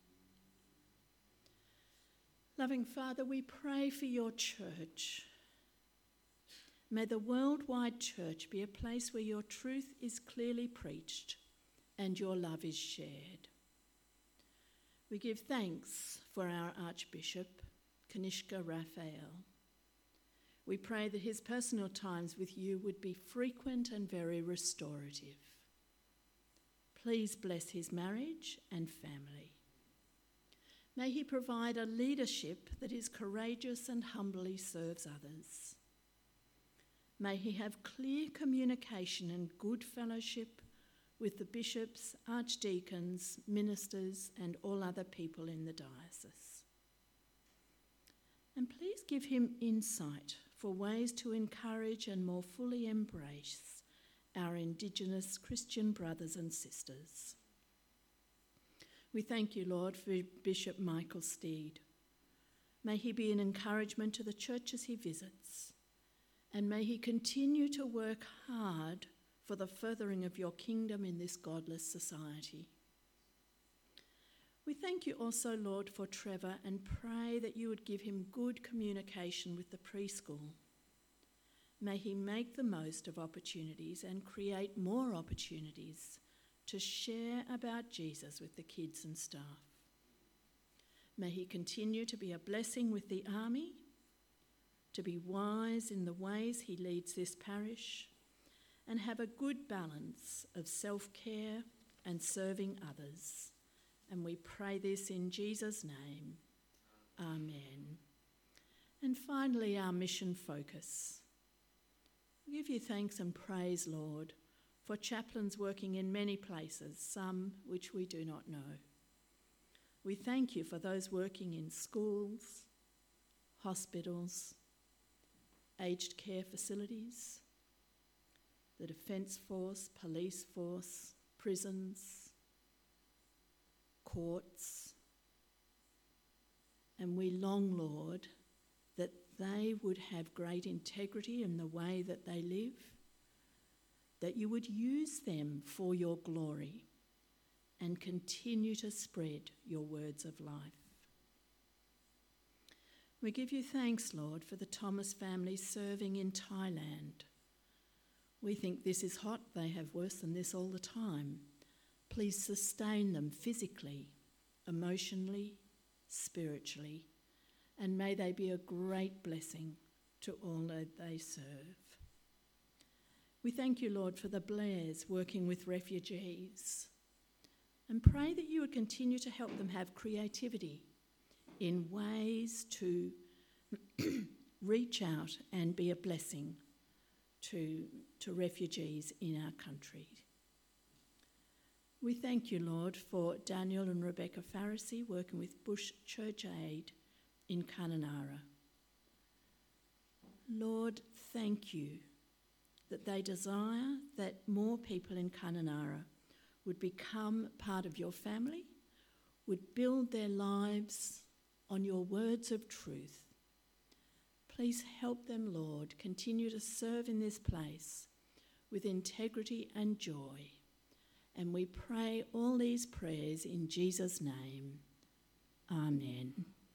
Loving Father, we pray for your church. May the worldwide church be a place where your truth is clearly preached and your love is shared. We give thanks for our Archbishop, Kanishka Raphael. We pray that his personal times with you would be frequent and very restorative. Please bless his marriage and family. May he provide a leadership that is courageous and humbly serves others. May he have clear communication and good fellowship with the bishops, archdeacons, ministers, and all other people in the diocese. And please give him insight for ways to encourage and more fully embrace our Indigenous Christian brothers and sisters. We thank you, Lord, for Bishop Michael Steed. May he be an encouragement to the churches he visits, and may he continue to work hard for the furthering of your kingdom in this godless society. We thank you also, Lord, for Trevor, and pray that you would give him good communication with the preschool. May he make the most of opportunities and create more opportunities to share about Jesus with the kids and staff. May he continue to be a blessing with the army, to be wise in the ways he leads this parish, and have a good balance of self-care and serving others. And we pray this in Jesus' name. Amen. And finally, our mission focus. We give you thanks and praise, Lord, for chaplains working in many places, some which we do not know. We thank you for those working in schools, hospitals, aged care facilities, the Defence Force, Police Force, prisons, courts. And we long, Lord, that they would have great integrity in the way that they live, that you would use them for your glory and continue to spread your words of life. We give you thanks, Lord, for the Thomas family serving in Thailand. We think this is hot. They have worse than this all the time. Please sustain them physically, emotionally, spiritually, and may they be a great blessing to all that they serve. We thank you, Lord, for the Blairs working with refugees, and pray that you would continue to help them have creativity in ways to reach out and be a blessing to, to refugees in our country. We thank you, Lord, for Daniel and Rebecca Pharisee working with Bush Church Aid in Kununurra. Lord, thank you that they desire that more people in Kununurra would become part of your family, would build their lives on your words of truth. Please help them, Lord, continue to serve in this place with integrity and joy. And we pray all these prayers in Jesus' name. Amen.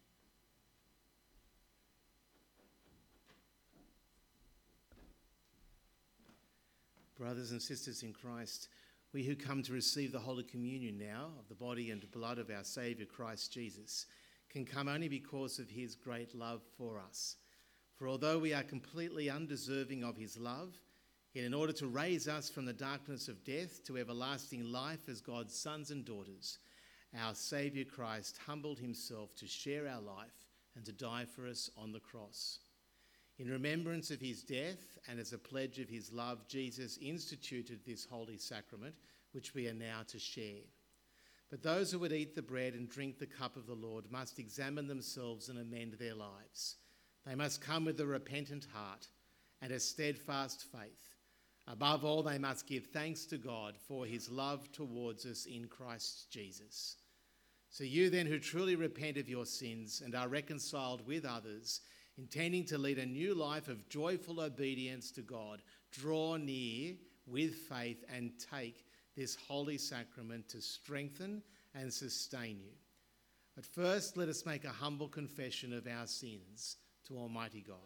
Brothers and sisters in Christ, we who come to receive the Holy Communion now of the body and blood of our Saviour Christ Jesus can come only because of his great love for us. For although we are completely undeserving of his love, yet in order to raise us from the darkness of death to everlasting life as God's sons and daughters, our Saviour Christ humbled himself to share our life and to die for us on the cross. In remembrance of his death and as a pledge of his love, Jesus instituted this holy sacrament, which we are now to share. But those who would eat the bread and drink the cup of the Lord must examine themselves and amend their lives. They must come with a repentant heart and a steadfast faith. Above all, they must give thanks to God for his love towards us in Christ Jesus. So you then who truly repent of your sins and are reconciled with others, intending to lead a new life of joyful obedience to God, draw near with faith and take this holy sacrament to strengthen and sustain you. But first, let us make a humble confession of our sins to Almighty God.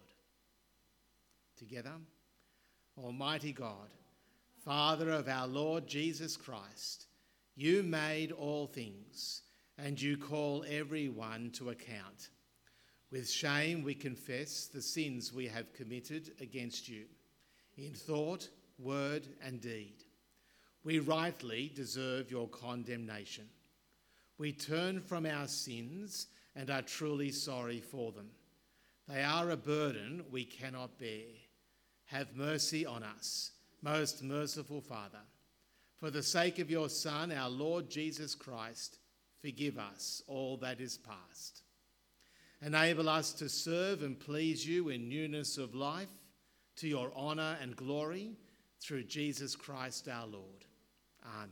Together, Almighty God, Father of our Lord Jesus Christ, you made all things, and you call everyone to account. With shame we confess the sins we have committed against you, in thought, word and deed. We rightly deserve your condemnation. We turn from our sins and are truly sorry for them. They are a burden we cannot bear. Have mercy on us, most merciful Father. For the sake of your Son, our Lord Jesus Christ, forgive us all that is past. Enable us to serve and please you in newness of life, to your honour and glory, through Jesus Christ our Lord. Amen.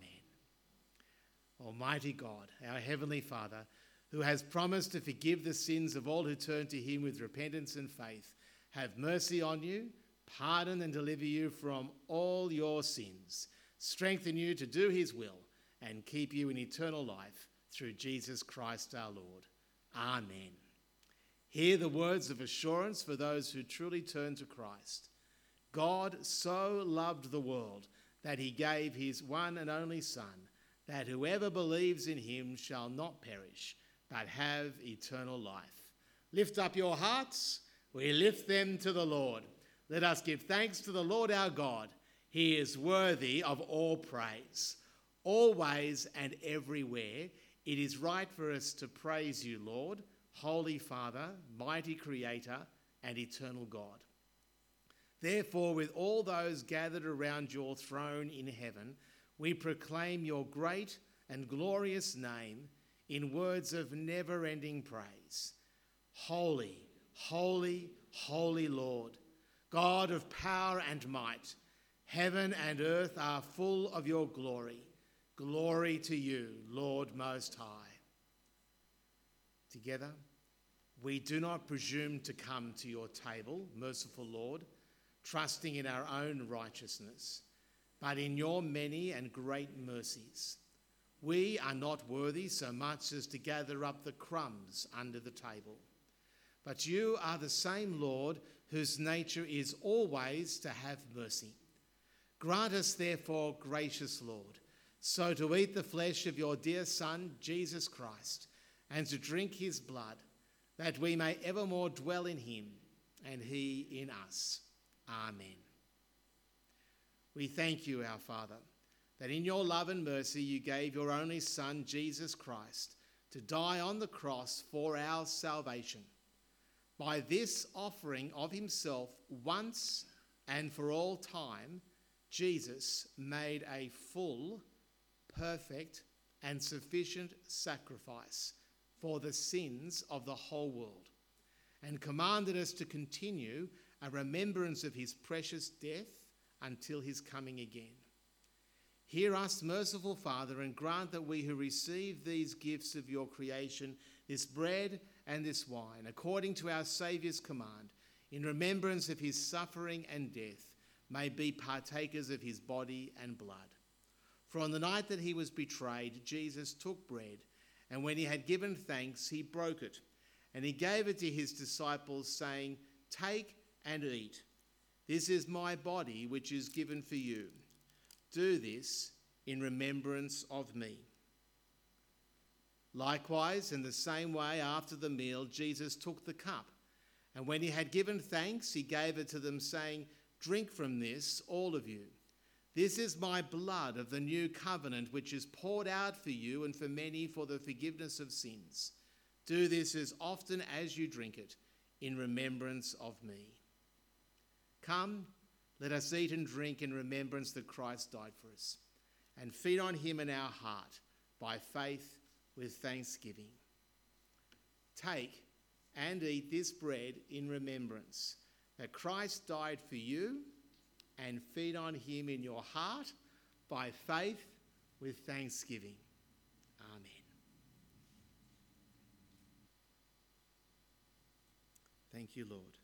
Almighty God, our Heavenly Father, who has promised to forgive the sins of all who turn to him with repentance and faith, have mercy on you, pardon and deliver you from all your sins, strengthen you to do his will, and keep you in eternal life through Jesus Christ our Lord. Amen. Hear the words of assurance for those who truly turn to Christ. God so loved the world that he gave his one and only Son, that whoever believes in him shall not perish, but have eternal life. Lift up your hearts. We lift them to the Lord. Let us give thanks to the Lord our God. He is worthy of all praise. Always and everywhere, it is right for us to praise you, Lord, Holy Father, mighty Creator, and eternal God. Therefore, with all those gathered around your throne in heaven, we proclaim your great and glorious name in words of never-ending praise. Holy, holy, holy Lord, God of power and might, heaven and earth are full of your glory. Glory to you, Lord Most High. Together, we do not presume to come to your table, merciful Lord, trusting in our own righteousness, but in your many and great mercies. We are not worthy so much as to gather up the crumbs under the table. But you are the same Lord whose nature is always to have mercy. Grant us, therefore, gracious Lord, so to eat the flesh of your dear Son, Jesus Christ, and to drink his blood, that we may evermore dwell in him and he in us. Amen. We thank you, our Father, that in your love and mercy you gave your only Son, Jesus Christ, to die on the cross for our salvation. By this offering of himself once and for all time, Jesus made a full, perfect, and sufficient sacrifice for the sins of the whole world, and commanded us to continue a remembrance of his precious death until his coming again. Hear us, merciful Father, and grant that we who receive these gifts of your creation, this bread and this wine, according to our Saviour's command, in remembrance of his suffering and death, may be partakers of his body and blood. For on the night that he was betrayed, Jesus took bread, and when he had given thanks, he broke it, and he gave it to his disciples, saying, "Take and eat. This is my body, which is given for you. Do this in remembrance of me." Likewise, in the same way, after the meal, Jesus took the cup, and when he had given thanks, he gave it to them, saying, "Drink from this, all of you. This is my blood of the new covenant, which is poured out for you and for many for the forgiveness of sins. Do this as often as you drink it in remembrance of me." Come, let us eat and drink in remembrance that Christ died for us, and feed on him in our heart by faith with thanksgiving. Take and eat this bread in remembrance that Christ died for you, and feed on him in your heart by faith with thanksgiving. Amen. Thank you, Lord.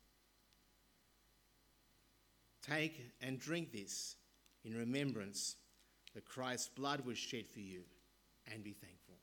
Take and drink this in remembrance that Christ's blood was shed for you, and be thankful.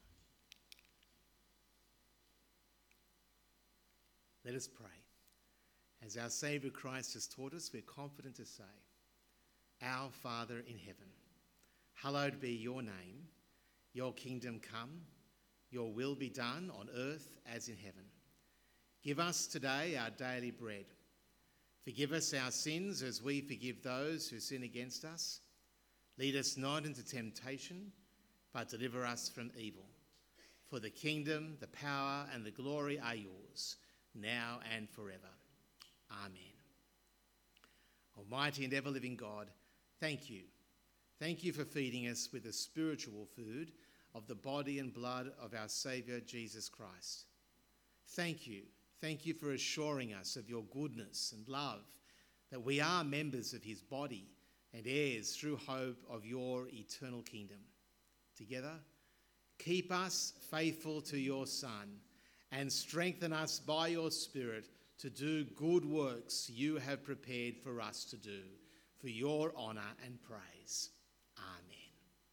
Let us pray. As our Saviour Christ has taught us, we're confident to say, "Our Father in heaven, hallowed be your name. Your kingdom come, your will be done on earth as in heaven. Give us today our daily bread. Forgive us our sins as we forgive those who sin against us. Lead us not into temptation, but deliver us from evil. For the kingdom, the power, and the glory are yours, now and forever. Amen." Almighty and ever-living God, thank you. Thank you for feeding us with the spiritual food of the body and blood of our Saviour Jesus Christ. Thank you. Thank you for assuring us of your goodness and love, that we are members of his body and heirs through hope of your eternal kingdom. Together, keep us faithful to your Son and strengthen us by your Spirit to do good works you have prepared for us to do, for your honour and praise. Amen.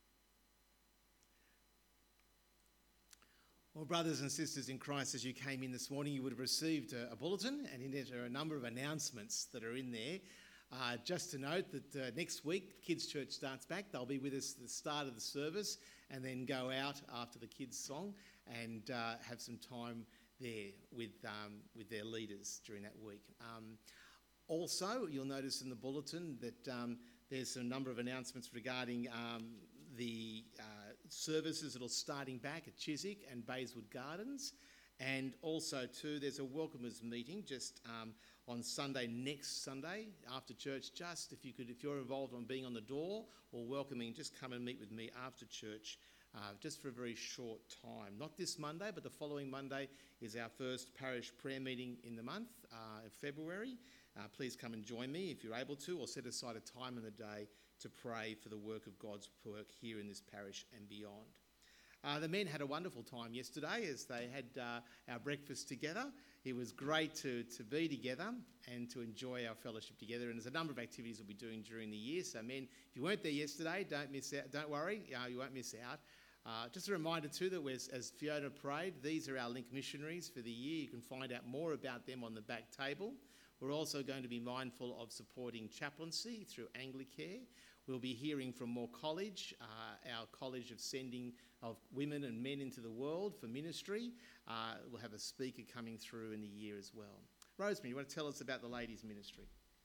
Well, brothers and sisters in Christ, as you came in this morning, you would have received a, a bulletin, and in it are a number of announcements that are in there. Uh, just to note that uh, next week, Kids Church starts back. They'll be with us at the start of the service and then go out after the kids' song and uh, have some time there with um, with their leaders during that week. Um, also, you'll notice in the bulletin that um, there's a number of announcements regarding um, the uh, services that are starting back at Chiswick and Bayswood Gardens, and also too there's a welcomers meeting just um, on Sunday, next Sunday after church. Just if you could, if you're involved on being on the door or welcoming, just come and meet with me after church. Uh, just for a very short time. Not this Monday, but the following Monday is our first parish prayer meeting in the month uh, of February. Uh, please come and join me if you're able to, or set aside a time in the day to pray for the work of God's work here in this parish and beyond. Uh, the men had a wonderful time yesterday as they had uh, our breakfast together. It was great to, to be together and to enjoy our fellowship together. And there's a number of activities we'll be doing during the year. So men, if you weren't there yesterday, don't miss out. Don't worry, uh, you won't miss out. Uh, just a reminder too that we're, as Fiona prayed, these are our Link missionaries for the year. You can find out more about them on the back table. We're also going to be mindful of supporting chaplaincy through Anglicare. We'll be hearing from Moore College, uh, our college of sending of women and men into the world for ministry. Uh, we'll have a speaker coming through in the year as well. Rosemary, you want to tell us about the ladies' ministry?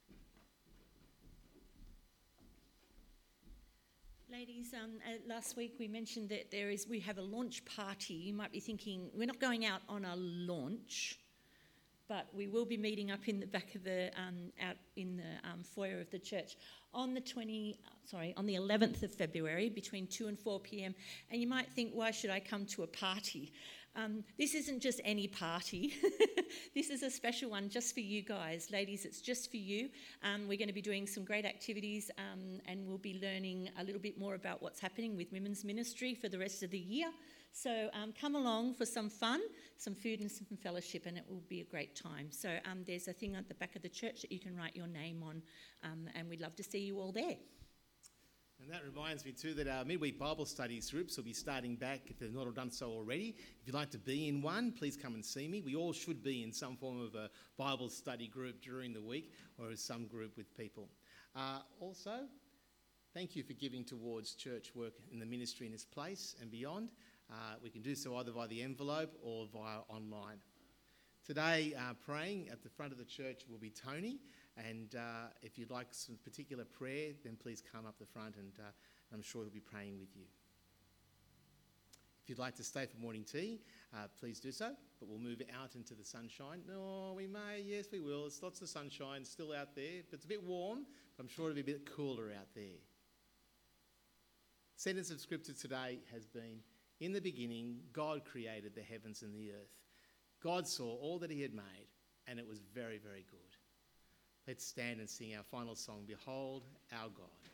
Ladies, um, uh, last week we mentioned that there is we have a launch party. You might be thinking we're not going out on a launch, but we will be meeting up in the back of the um, out in the um, foyer of the church on the twenty sorry on the eleventh of February between two and four p.m. And you might think, why should I come to a party? Um, this isn't just any party. This is a special one just for you guys. Ladies, it's just for you. Um, we're going to be doing some great activities um, and we'll be learning a little bit more about what's happening with women's ministry for the rest of the year. So um, come along for some fun, some food and some fellowship, and it will be a great time. So um, there's a thing at the back of the church that you can write your name on, um, and we'd love to see you all there. And that reminds me too that our midweek Bible studies groups will be starting back if they've not done so already. If you'd like to be in one, please come and see me. We all should be in some form of a Bible study group during the week or as some group with people. Uh, also, thank you for giving towards church work in the ministry in this place and beyond. Uh, we can do so either via the envelope or via online. Today, uh, praying at the front of the church will be Tony. And uh, if you'd like some particular prayer, then please come up the front and uh, I'm sure he'll be praying with you. If you'd like to stay for morning tea, uh, please do so, but we'll move out into the sunshine. No, we may, yes we will. It's lots of sunshine still out there, but it's a bit warm, but I'm sure it'll be a bit cooler out there. Sentence of scripture today has been, in the beginning, God created the heavens and the earth. God saw all that he had made, and it was very, very good. Let's stand and sing our final song, Behold Our God.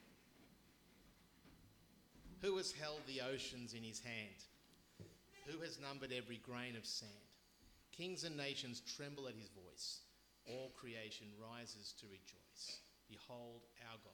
Who has held the oceans in his hand? Who has numbered every grain of sand? Kings and nations tremble at his voice. All creation rises to rejoice. Behold our God.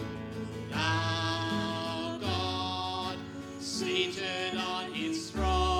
Seated on his throne.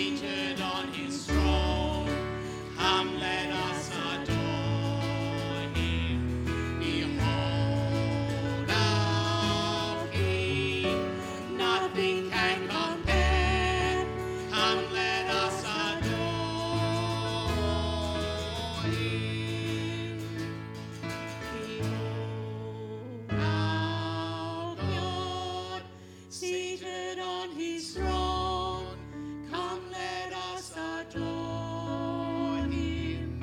seated on his throne. Come, let us adore him. Behold our King. Nothing can compare. Come, let us adore him. Behold our God, seated on his throne. Come, let us adore him.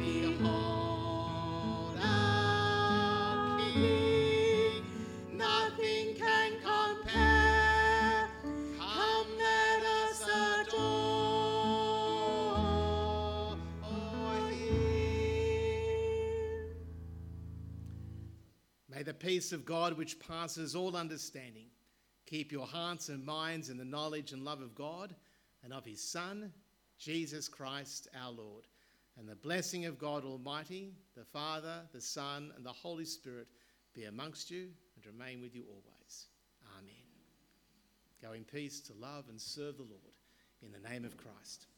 Behold our King. Nothing can compare. Come, let us adore him. May the peace of God, which passes all understanding, keep your hearts and minds in the knowledge and love of God and of his Son, Jesus Christ our Lord. And the blessing of God Almighty, the Father, the Son, and the Holy Spirit be amongst you and remain with you always. Amen. Go in peace to love and serve the Lord in the name of Christ.